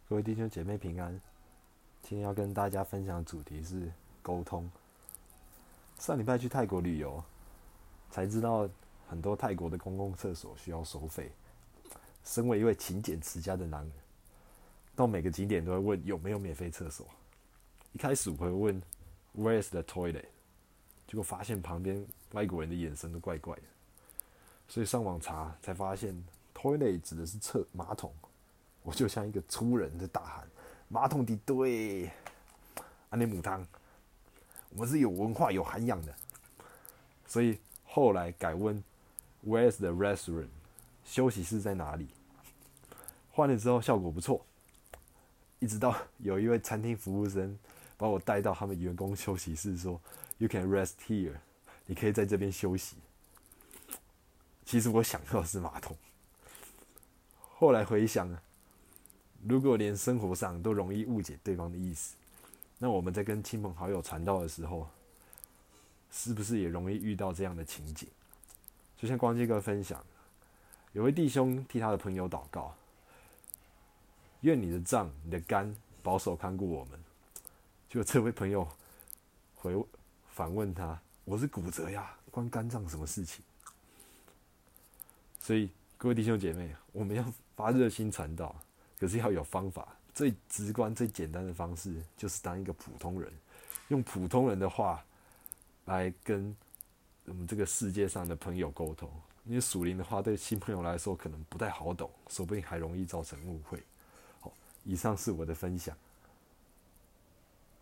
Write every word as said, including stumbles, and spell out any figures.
各位弟兄姐妹平安。今天要跟大家分享的主题是沟通。上礼拜去泰国旅游，才知道很多泰国的公共厕所需要收费。身为一位勤俭持家的男人，到每个景点都会问有没有免费厕所。一开始我会问 Where is the toilet？ 结果发现旁边外国人的眼神都怪怪的，所以上网查才发现 toilet 指的是厕马桶。我就像一个粗人在大喊：“马桶的对，安内母汤，我们是有文化、有涵养的。”所以后来改问 Where's the restroom？ 休息室在哪里？换了之后效果不错，一直到有一位餐厅服务生把我带到他们员工休息室，说 You can rest here， 你可以在这边休息。其实我想要的是马桶。后来回想，如果连生活上都容易误解对方的意思，那我们在跟亲朋好友传道的时候，是不是也容易遇到这样的情景？就像光基哥分享，有位弟兄替他的朋友祷告，愿你的杖、你的竿保守看顾我们。结果这位朋友回反问他：“我是骨折呀，关肝脏什么事情？”所以各位弟兄姐妹，我们要发热心传道，可是要有方法。最直观、最简单的方式，就是当一个普通人，用普通人的话来跟我们这个世界上的朋友沟通。因为属灵的话，对新朋友来说可能不太好懂，说不定还容易造成误会。好，以上是我的分享。